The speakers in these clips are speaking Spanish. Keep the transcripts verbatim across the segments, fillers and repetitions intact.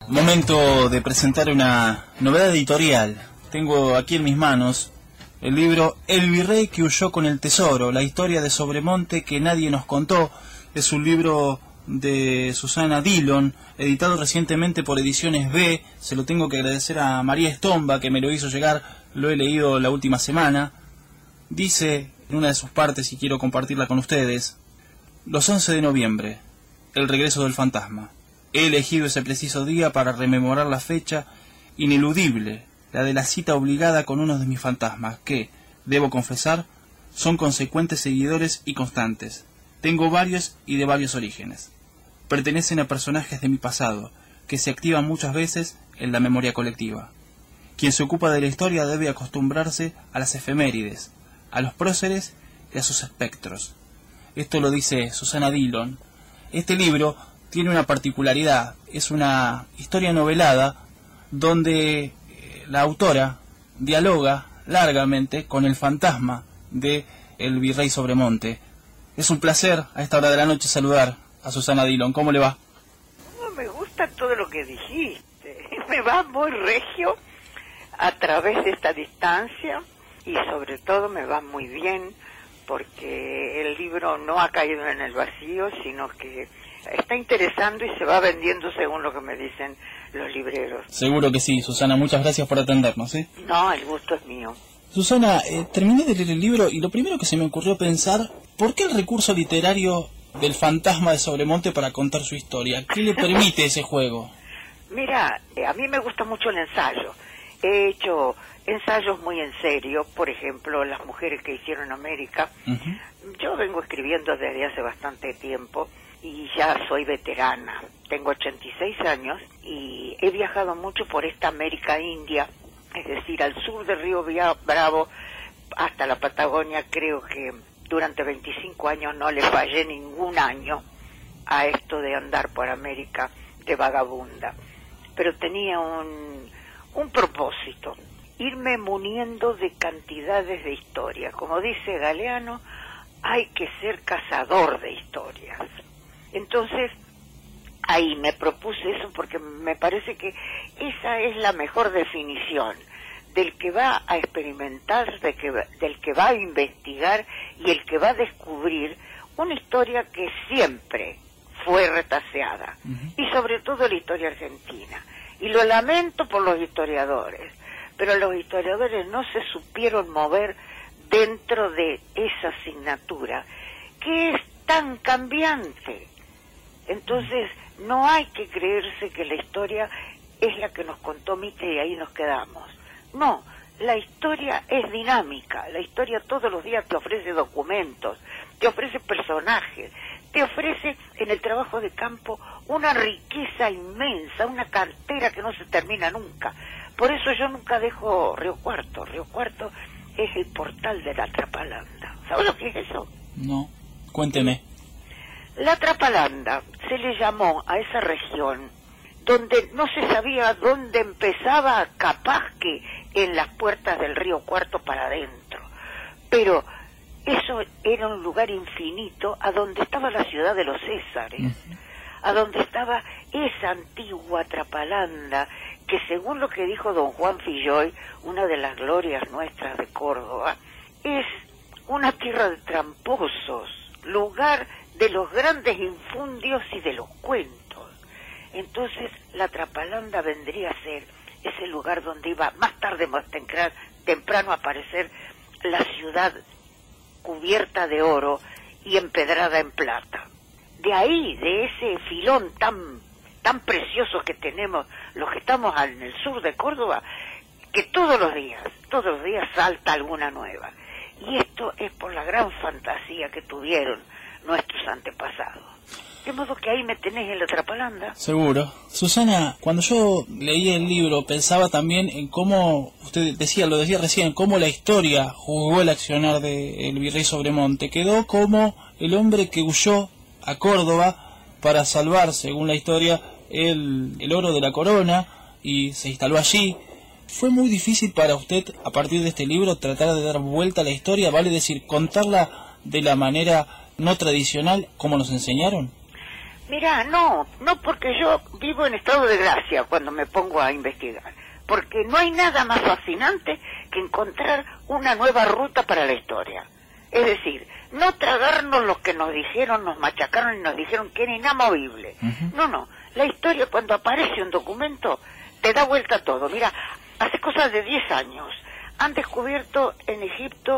Momento de presentar una novedad editorial. Tengo aquí en mis manos el libro El virrey que huyó con el tesoro, la historia de Sobremonte que nadie nos contó. Es un libro de Susana Dillon, editado recientemente por Ediciones B. Se lo tengo que agradecer a María Estomba, que me lo hizo llegar. Lo he leído la última semana. Dice en una de sus partes, y quiero compartirla con ustedes: los once de noviembre, el regreso del fantasma. He elegido ese preciso día para rememorar la fecha ineludible, la de la cita obligada con uno de mis fantasmas, que, debo confesar, son consecuentes seguidores y constantes. Tengo varios y de varios orígenes. Pertenecen a personajes de mi pasado, que se activan muchas veces en la memoria colectiva. Quien se ocupa de la historia debe acostumbrarse a las efemérides, a los próceres y a sus espectros. Esto lo dice Susana Dillon. Este libro tiene una particularidad, es una historia novelada donde la autora dialoga largamente con el fantasma de el virrey Sobremonte. Es un placer a esta hora de la noche saludar a Susana Dillon. ¿Cómo le va? No, me gusta todo lo que dijiste. Me va muy regio a través de esta distancia y sobre todo me va muy bien porque el libro no ha caído en el vacío, sino que está interesando y se va vendiendo según lo que me dicen los libreros. Seguro que sí, Susana. Muchas gracias por atendernos, ¿eh? No, el gusto es mío. Susana, eh, terminé de leer el libro y lo primero que se me ocurrió pensar, ¿por qué el recurso literario del fantasma de Sobremonte para contar su historia? ¿Qué le permite ese juego? Mira, eh, a mí me gusta mucho el ensayo. He hecho ensayos muy en serio, por ejemplo, Las mujeres que hicieron América. Uh-huh. Yo vengo escribiendo desde hace bastante tiempo y ya soy veterana. Tengo ochenta y seis años y he viajado mucho por esta América India, es decir, al sur del río Bravo hasta la Patagonia. Creo que durante veinticinco años no le fallé ningún año a esto de andar por América de vagabunda. Pero tenía un, un propósito, irme muniendo de cantidades de historias. Como dice Galeano, hay que ser cazador de historias. Entonces, ahí me propuse eso porque me parece que esa es la mejor definición del que va a experimentar, de que, del que va a investigar y el que va a descubrir una historia que siempre fue retaseada, uh-huh. y sobre todo la historia argentina. Y lo lamento por los historiadores, pero los historiadores no se supieron mover dentro de esa asignatura, que es tan cambiante. Entonces, no hay que creerse que la historia es la que nos contó Mitre y ahí nos quedamos. No, la historia es dinámica. La historia todos los días te ofrece documentos, te ofrece personajes, te ofrece en el trabajo de campo una riqueza inmensa, una cartera que no se termina nunca. Por eso yo nunca dejo Río Cuarto. Río Cuarto es el portal de la Trapalanda. ¿Sabes lo que es eso? No, cuénteme. La Trapalanda se le llamó a esa región donde no se sabía dónde empezaba, capaz que en las puertas del Río Cuarto para adentro. Pero eso era un lugar infinito a donde estaba la ciudad de los Césares, uh-huh. a donde estaba esa antigua Trapalanda que, según lo que dijo don Juan Filloy, una de las glorias nuestras de Córdoba, es una tierra de tramposos, lugar de los grandes infundios y de los cuentos. Entonces la Trapalanda vendría a ser ese lugar donde iba más tarde, más temprano a aparecer la ciudad cubierta de oro y empedrada en plata. De ahí, de ese filón tan, tan precioso que tenemos los que estamos en el sur de Córdoba, que todos los días, todos los días salta alguna nueva. Y esto es por la gran fantasía que tuvieron nuestros antepasados. De modo que ahí me tenés en la Trapalanda. Seguro. Susana, cuando yo leí el libro pensaba también en cómo, usted decía, lo decía recién, cómo la historia jugó el accionar del virrey Sobremonte. Quedó como el hombre que huyó a Córdoba para salvar, según la historia, el, el oro de la corona y se instaló allí. ¿Fue muy difícil para usted, a partir de este libro, tratar de dar vuelta a la historia? ¿Vale decir, contarla de la manera no tradicional como nos enseñaron? Mirá, no, no porque yo vivo en estado de gracia cuando me pongo a investigar, porque no hay nada más fascinante que encontrar una nueva ruta para la historia. Es decir, no tragarnos lo que nos dijeron, nos machacaron y nos dijeron que era inamovible. Uh-huh. No, no, la historia cuando aparece un documento te da vuelta a todo. Mira, hace cosas de diez años han descubierto en Egipto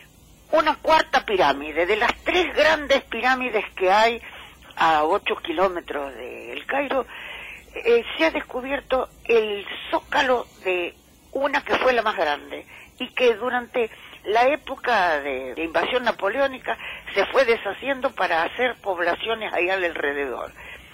una cuarta pirámide, de las tres grandes pirámides que hay a ocho kilómetros de El Cairo, eh, se ha descubierto el zócalo de una que fue la más grande y que durante la época de, de invasión napoleónica se fue deshaciendo para hacer poblaciones ahí alrededor.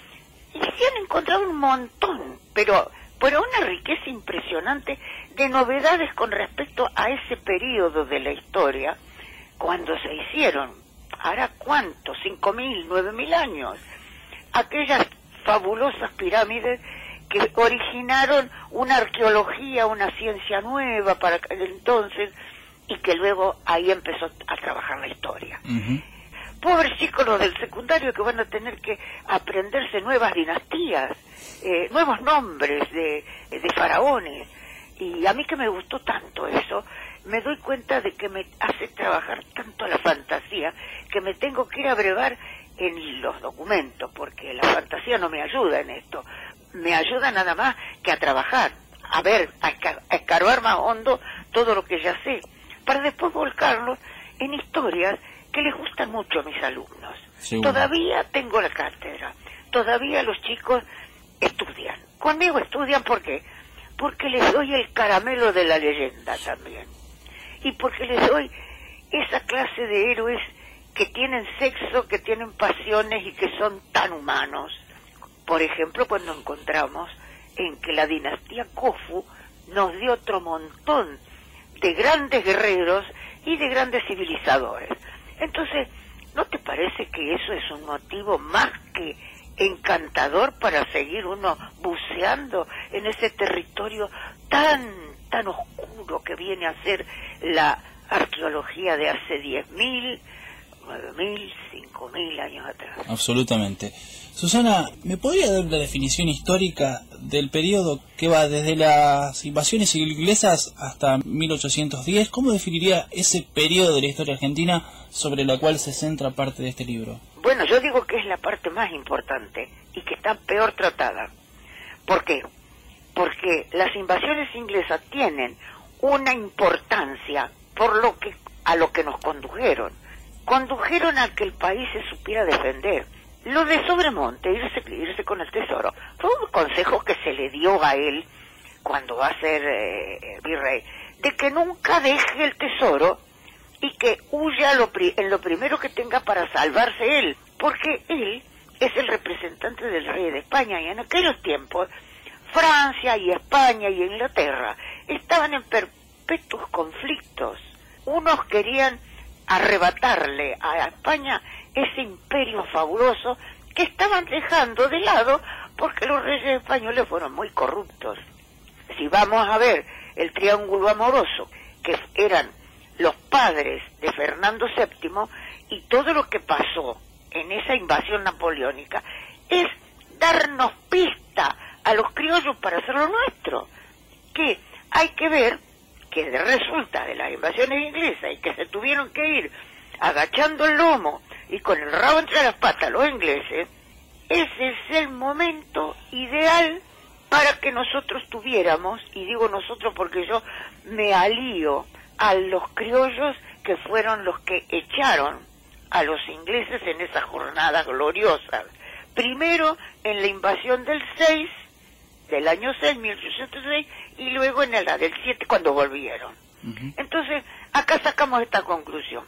Y se han encontrado un montón, pero, pero una riqueza impresionante de novedades con respecto a ese periodo de la historia cuando se hicieron. ¿Hará cuánto? ¿Cinco mil, nueve mil años? Aquellas fabulosas pirámides que originaron una arqueología, una ciencia nueva para entonces, y que luego ahí empezó a trabajar la historia. Uh-huh. Pobres chicos los del secundario que van a tener que aprenderse nuevas dinastías, eh, nuevos nombres de, de faraones. Y a mí que me gustó tanto eso, me doy cuenta de que me hace trabajar tanto la fantasía que me tengo que ir a brevar en los documentos, porque la fantasía no me ayuda en esto, me ayuda nada más que a trabajar, a ver, a, a escarbar más hondo todo lo que ya sé, para después volcarlo en historias que les gustan mucho a mis alumnos. Sí, bueno. Todavía tengo la cátedra, todavía los chicos estudian, conmigo estudian, ¿por qué? Porque les doy el caramelo de la leyenda también, y porque les doy esa clase de héroes que tienen sexo, que tienen pasiones y que son tan humanos. Por ejemplo, cuando encontramos en que la dinastía Khufu nos dio otro montón de grandes guerreros y de grandes civilizadores. Entonces, ¿no te parece que eso es un motivo más que encantador para seguir uno buceando en ese territorio tan, tan oscuro que viene a ser la arqueología de hace diez mil, nueve mil, cinco mil años atrás? Absolutamente. Susana, ¿me podría dar la definición histórica del periodo que va desde las invasiones inglesas hasta mil ochocientos diez? ¿Cómo definiría ese periodo de la historia argentina sobre la cual se centra parte de este libro? Bueno, yo digo que es la parte más importante y que está peor tratada. ¿Por qué? Porque las invasiones inglesas tienen una importancia por lo que a lo que nos condujeron. Condujeron a que el país se supiera defender. Lo de Sobremonte, irse, irse con el tesoro, fue un consejo que se le dio a él cuando va a ser eh, virrey, de que nunca deje el tesoro y que huya lo pri en lo primero que tenga para salvarse él, porque él es el representante del rey de España, y en aquellos tiempos Francia y España y Inglaterra estaban en perpetuos conflictos. Unos querían arrebatarle a España ese imperio fabuloso que estaban dejando de lado porque los reyes españoles fueron muy corruptos. Si vamos a ver el triángulo amoroso, que eran los padres de Fernando séptimo, y todo lo que pasó en esa invasión napoleónica, es darnos pista a los criollos para hacer lo nuestro. Que hay que ver que resulta de las invasiones inglesas y que se tuvieron que ir agachando el lomo y con el rabo entre las patas los ingleses, ese es el momento ideal para que nosotros tuviéramos, y digo nosotros porque yo me alío a los criollos que fueron los que echaron a los ingleses en esa jornada gloriosa. Primero en la invasión del seis, del año seis, mil ochocientos seis, y luego en la del siete cuando volvieron. Uh-huh. Entonces, acá sacamos esta conclusión.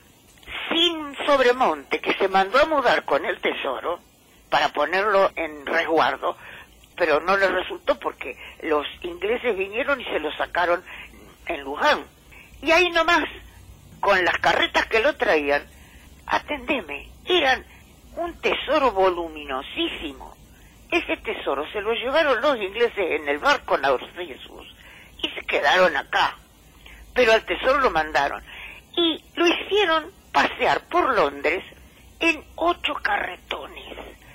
Sin Sobremonte, que se mandó a mudar con el tesoro para ponerlo en resguardo, pero no le resultó porque los ingleses vinieron y se lo sacaron en Luján. Y ahí nomás, con las carretas que lo traían, atendeme, eran un tesoro voluminosísimo. Ese tesoro se lo llevaron los ingleses en el barco Nautilus y se quedaron acá, pero al tesoro lo mandaron y lo hicieron pasear por Londres en ocho carretones.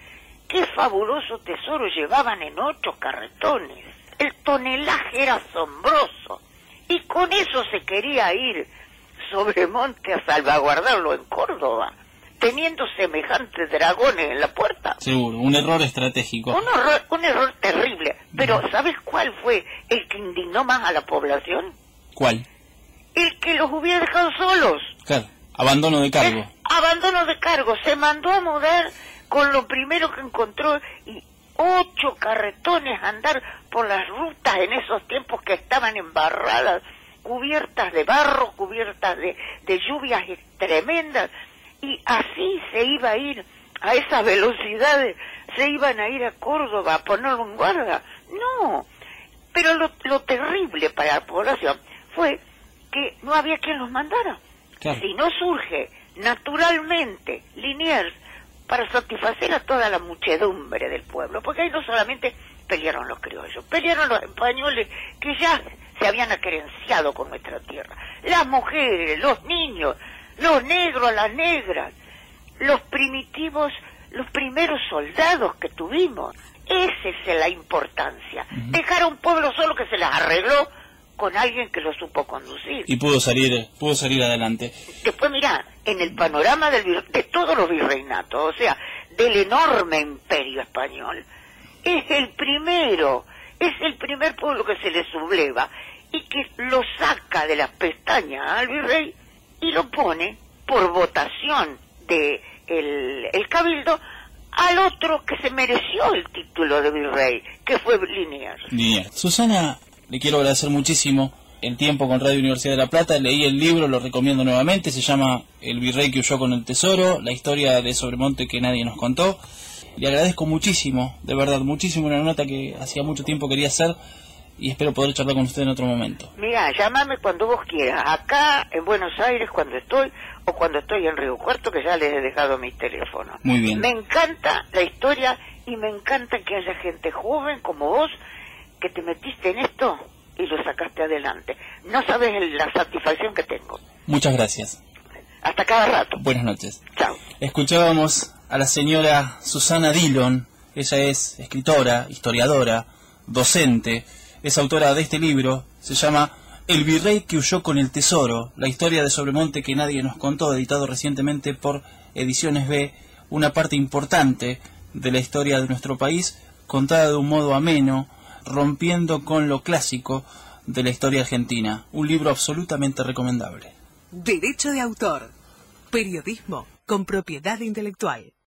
qué fabuloso tesoro llevaban en ocho carretones. El tonelaje era asombroso. Y con eso se quería ir Sobremonte a salvaguardarlo en Córdoba, teniendo semejantes dragones en la puerta. Seguro, un error estratégico. Un error, un error terrible. Pero ¿sabes cuál fue el que indignó más a la población? ¿Cuál? El que los hubiera dejado solos. Claro, abandono de cargo. El abandono de cargo. Se mandó a mudar con lo primero que encontró y ocho carretones a andar por las rutas en esos tiempos que estaban embarradas, cubiertas de barro, cubiertas de, de lluvias tremendas, y así se iba a ir a esas velocidades, se iban a ir a Córdoba a ponerlo en guarda. No, pero lo, lo terrible para la población fue que no había quien los mandara. Claro. Si no surge naturalmente Liniers para satisfacer a toda la muchedumbre del pueblo, porque ahí no solamente pelearon los criollos, pelearon los españoles que ya se habían aquerenciado con nuestra tierra, las mujeres, los niños, los negros, las negras, los primitivos, los primeros soldados que tuvimos. Esa es la importancia. Uh-huh. Dejar a un pueblo solo que se las arregló con alguien que lo supo conducir. Y pudo salir, pudo salir adelante. Después mirá, en el panorama del, de todos los virreinatos, o sea, del enorme imperio español, es el primero, es el primer pueblo que se le subleva y que lo saca de las pestañas al virrey y lo pone por votación de el, el cabildo al otro que se mereció el título de virrey, que fue Liniers. Liniers. Susana, le quiero agradecer muchísimo el tiempo con Radio Universidad de La Plata. Leí el libro, lo recomiendo nuevamente, se llama El virrey que huyó con el tesoro, la historia de Sobremonte que nadie nos contó. Le agradezco muchísimo, de verdad, muchísimo, una nota que hacía mucho tiempo quería hacer y espero poder charlar con usted en otro momento. Mira, llámame cuando vos quieras, acá en Buenos Aires cuando estoy, o cuando estoy en Río Cuarto, que ya les he dejado mi teléfono. Muy bien. Me encanta la historia y me encanta que haya gente joven como vos que te metiste en esto y lo sacaste adelante. No sabes la satisfacción que tengo. Muchas gracias. Hasta cada rato. Buenas noches. Chao. Escuchábamos a la señora Susana Dillon. Ella es escritora, historiadora, docente, es autora de este libro, se llama El virrey que huyó con el tesoro, la historia de Sobremonte que nadie nos contó, editado recientemente por Ediciones B, una parte importante de la historia de nuestro país, contada de un modo ameno, rompiendo con lo clásico de la historia argentina. Un libro absolutamente recomendable. Derecho de autor. Periodismo con propiedad intelectual.